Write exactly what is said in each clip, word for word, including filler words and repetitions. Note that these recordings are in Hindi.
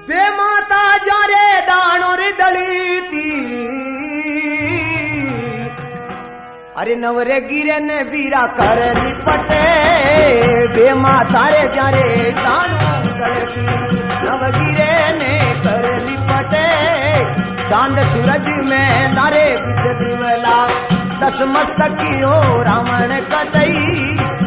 बेमाता जारे दाणो रे दलीती अरे नवरे गिरे ने बीरा कर पटे बेमाता रे जारे दाणो दलीती नव गिरे ने कर पटे चांद सूरज में नारे दिवला दस मस्तक की ओ रावण कटई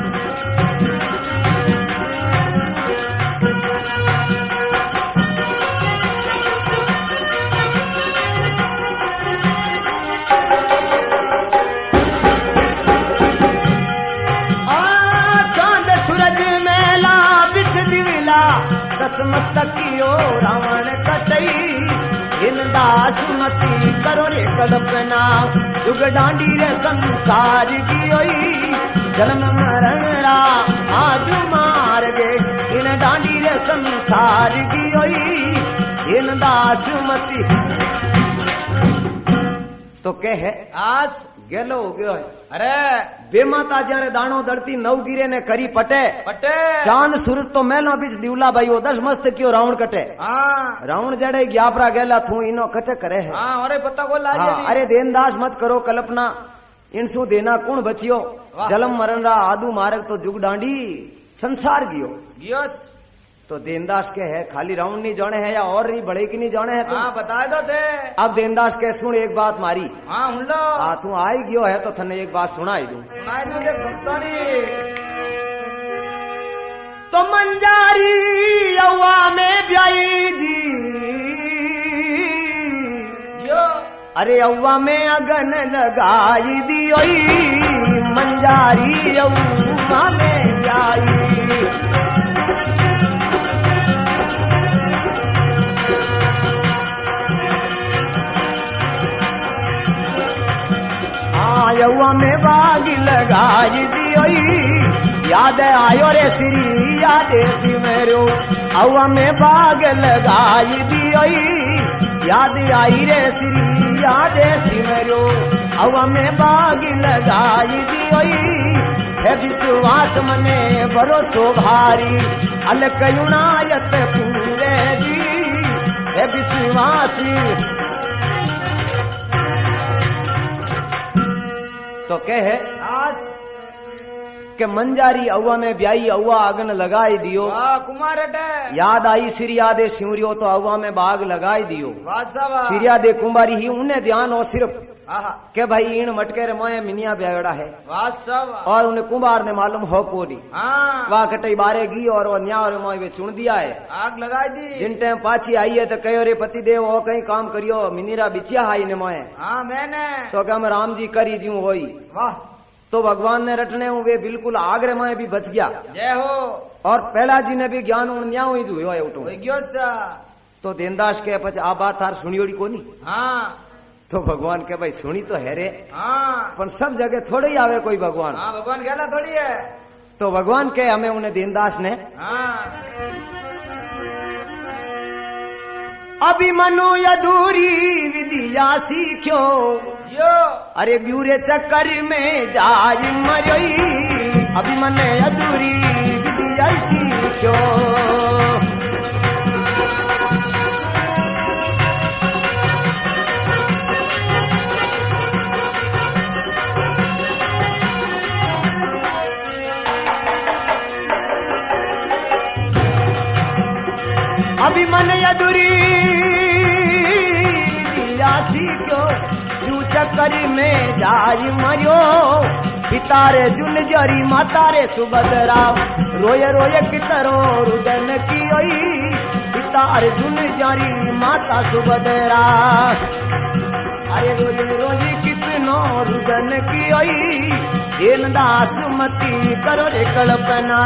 मस्तक की ओ रावण कटई इन दासुमती करो रे कल्पना जुग डांडी रे संसार की ओई जन्म मरण रा आज मार गे इन डांडी रे संसार की ओई इन दासुमती तो कहे आज गेलो हो गयो है अरे बेमाता जारे दाणो दड़ती नव गिरे ने करी पटे पटे चांद सूरज तो मेलो बीच दिवला भाई वो दस मस्त क्यों रावण कटे हाँ रावण जड़े ग्यापरा गेला थू इनो कटे करे है हाँ अरे पता को लाज हाँ, अरे देनदास मत करो कल्पना इनसु देना कौन बचियो जलम मरण रा आदू मार्ग तो जुग डांडी संसार गियो गियोस तो देनदास के है खाली रावण नहीं जाने है या और नहीं बड़े की नहीं जाने है तो हाँ बता दो थे अब देनदास के सुन एक बात मारी हाँ लो हाँ तू आई गयो है तो थने एक बात सुनाई दूं सुनाई दूं तो मंजारी अव्वा में ब्याई जी यो अरे अव्वा में अगन लगाई दी मंजारी अव्वा में ब्याई यौवा में बाग लगाई दी याद आयो रे श्री याद सी मेरो अव्वा में बाग लगाई दी याद आई रे श्री याद सी मेरो अव्वा में बाग लगाई दी है विश्वास मने भरोसो भारी अलकयुनायत पूरे जी है विश्वास तो कहे आज के मंजारी अव्वा में ब्याई अव्वा आगन लगाई दियो कुमार याद आई सिरिया दे सिमरियो तो अव्वा में बाग लगाई दियो सिरिया दे कुमारी ही उन्हें ध्यान हो सिर्फ के भाई इन मटके रे मोए मिनिया ब्याड़ा है और उन्हें कुमार ने मालूम हो कोनी वह कटई बारे गी और वो न्या और मोए चुन दिया है आग लगाई दी जिन टाइम पाची आई है तो कहो रे पति देव वो कहीं काम करियो मिनीरा बिचिया हाई ने मोए हाँ मैंने तो क्या मैं राम जी करी जी होई वाह तो भगवान ने रटने वे बिल्कुल आगरे में भी बच गया जय हो और पहला जी ने भी ज्ञान न्या हुई जो तो देनदास के पच आ बात थार सुनियोड़ी कोनी हाँ तो भगवान के भाई सुनी तो है रे हाँ पर सब जगह थोड़े ही आवे कोई भगवान हाँ भगवान कहला थोड़ी है तो भगवान के हमें उन्हें देनदास ने हाँ अभिमनु अधूरी विधिया सीख्यो यो अरे ब्यूरे चक्कर में जाय मरई अभिमन अधूरी विधिया सीख्यो अभिमन अधूरी सीखो तू चक्कर में जाई मरियो पितारे जुन जरी मातारे सुभद्रा रोय रोय कितरो रुदन की ओई पितारे जुन जरी माता सुभद्रा अरे रोय रोय कितनो रुदन की ओई देन दास मती करो रे कल्पना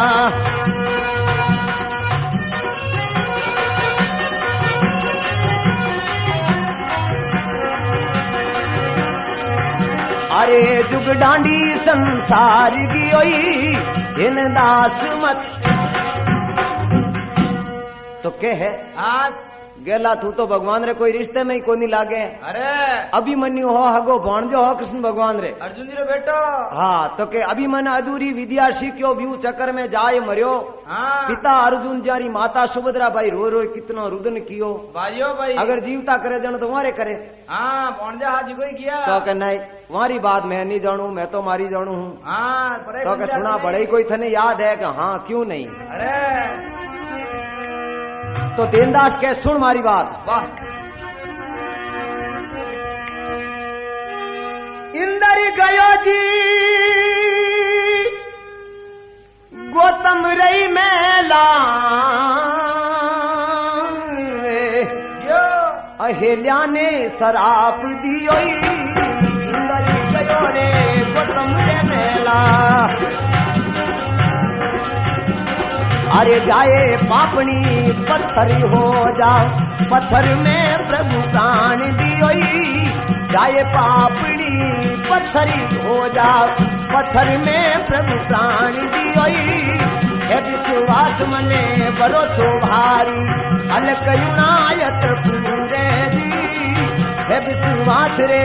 अरे जुग डांडी संसार की ओई इन दास मत तो के है आस गेला तू तो भगवान रे कोई रिश्ते में ही कोनी लागे। अरे अभिमन्यु हो हगो भाणजो हो कृष्ण भगवान रे अर्जुन जी रो बेटो। हाँ तो के अभिमन्यु अधूरी विद्या सीख्यो व्यू चक्कर में जाय मरियो। हाँ पिता अर्जुन जारी माता सुभद्रा भाई रो रो कितनो रुदन कियो भाइयों भाई अगर जीवता करे जन तो मारे करे। हाँ भाणजा हाजी कोई किया तो के नहीं तुम्हारी बात मैं नहीं जानू मैं तो मारी जानू हूँ। हाँ तो के सुना बड़े कोई थने याद है कि हाँ क्यों नहीं। अरे तो देनदास के सुन मारी बात। वाह इंदर गयो जी गौतम रई मेला अहेल्या ने शराप दियो इंदर गयो रे गौतम रे मेला। अरे जाए पापनी पत्थर हो जाओ पत्थर में प्रभु प्राण दियो जाए पापड़ी पत्थर हो जाओ पत्थर में प्रभु प्राण दियो है विश्वास मने भरोसो भारी अलक युनायत पूरे दी है विश्वास रे।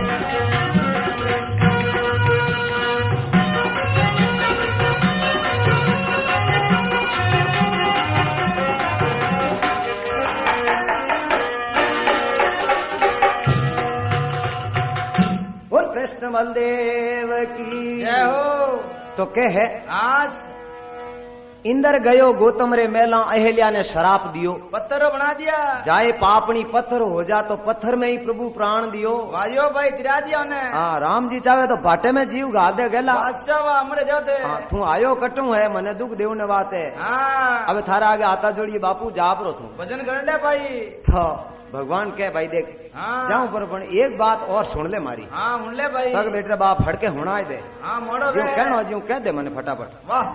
कृष्ण बलदेव की जय हो। तो कह है आज इंदर गयो गौतम रे मेला अहेल्या ने शराप दियो पत्थर बना दिया जाए पापनी पत्थर हो जा तो पत्थर में ही प्रभु प्राण दियो। भाइयों भाई तिरा दिया उन्हें। हाँ राम जी चाहे तो भाटे में जीव गा दे गेला। हमरे जाते हाँ तू आयो कटू है मने दुख देव ने बात है। हाँ अब थारा आगे आता जोड़िए बापू जाप रो तू भजन कर ले भाई। तो भगवान कह भाई देख हाँ जाऊं पर पण एक बात और सुन ले मारी। हाँ सुन ले भाई तक बेटे बाप फटके होना दे। हाँ मोड़ो जो कहना जो कह दे मने फटाफट। वाह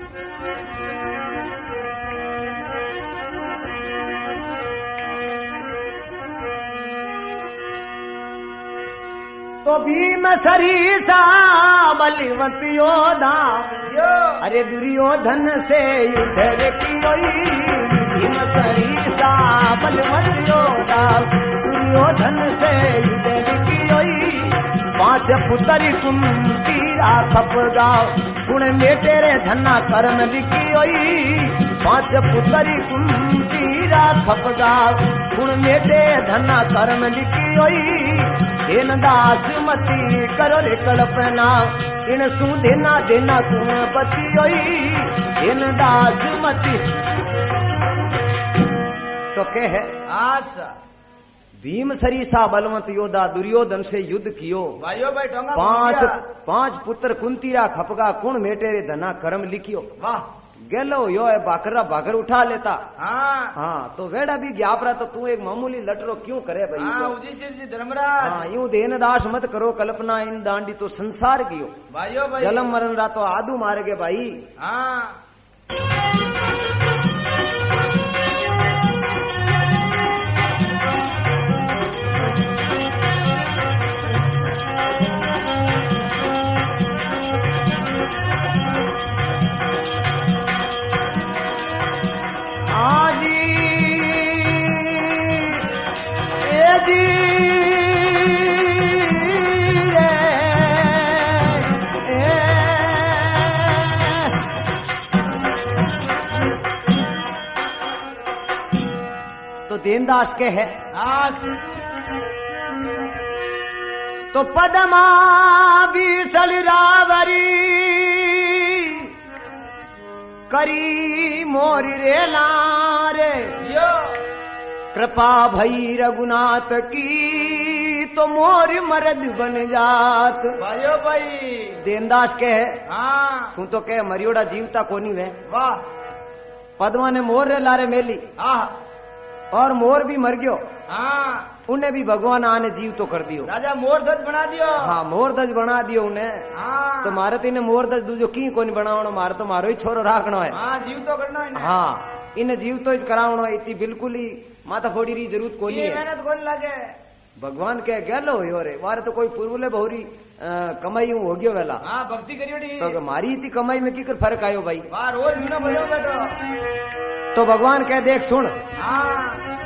तो भीम सरीसा बलवंत योधा अरे दुर्योधन से युद्ध रे कियोई। भीम सरीसा बलवंत योधा दुर्योधन से युद्ध रे कियोई। पांच पुतरी कुंतीरा थप गाओ गुण में तेरे धन्ना कर्म लिखियोई। पांच पुतरी कुंतीरा थप गाओ गुण में तेरे धन्ना कर्म लिखियोई। देन दास मती करो रे कल्पना इन सु देना देना तुम बतियोई। देन दास मती तो कह है आशा भीम सरीसा बलवंत योद्धा दुर्योधन से युद्ध कियो। भाइयों भाई टोंगा पांच पांच पुत्र कुंतीरा खपगा कुण मेटेरे धना कर्म लिखियो। वाह गेलो यो है बाकरा बाकर उठा लेता। हाँ हाँ तो वेड़ा भी ग्यापरा तो तू एक मामूली लटरो क्यों करे भाई। हाँ उदिशिर जी धर्मराज। हाँ यूं देनदास मत करो कल्पना इन दांडी तो संसार की हो। भाइयों भाई जलम मरण रा तो आदू मारेगे भाई। हाँ देनदास के है आस तो पदमा बीसल रावरी करी मोरी रे लारे यो कृपा भई रघुनाथ की तो मोर मर्द बन जात। भाइयों भाई देनदास के है हाँ तू तो कह मरियोड़ा जीवता कोनी वे। वाह पदमा ने मोर रे लारे मेली हाँ और मोर भी मर गयो। हाँ उन्हें भी भगवान आने जीव तो कर दियो। राजा मोर ध्वज बना दियो। हाँ मोर ध्वज बना दियो उन्हें। हाँ तो मारे तो इन्हें मोर ध्वज दूजो की कोनी बनावनो मारे तो मारो ही छोरो राखनो है। हाँ जीव तो करना है। हाँ इन्हें जीव तो करावनो है इतनी बिल्कुल ही माता फोड़ी री जरूरत कोनी है। मेहनत कोनी लगे भगवान के गलो हो रे मारे तो कोई पूर्वले बहुरी कमाई हो गयो वेला। हाँ भक्ति करियोड़ी तो मारी इतनी कमाई में की कर फर्क आयो भाई। वाह रोज मीना बजो बैठो तो भगवान कह देख सुन हाँ